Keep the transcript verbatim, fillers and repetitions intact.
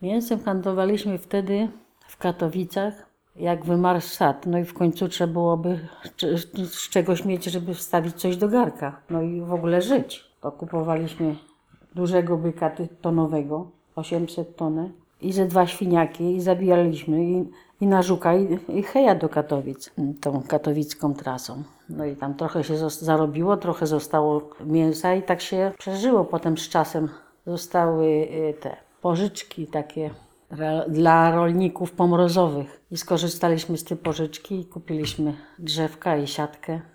Mięsem handlowaliśmy wtedy w Katowicach, jak wymarł sad. No i w końcu trzeba byłoby z czegoś mieć, żeby wstawić coś do garka. No i w ogóle żyć. To kupowaliśmy dużego byka tonowego, osiemset ton i ze dwa świniaki i zabijaliśmy i, i na Żuka i, i heja do Katowic, tą katowicką trasą. No i tam trochę się zarobiło, trochę zostało mięsa i tak się przeżyło. Potem z czasem zostały te pożyczki takie dla rolników pomrozowych i skorzystaliśmy z tej pożyczki i kupiliśmy drzewka i siatkę.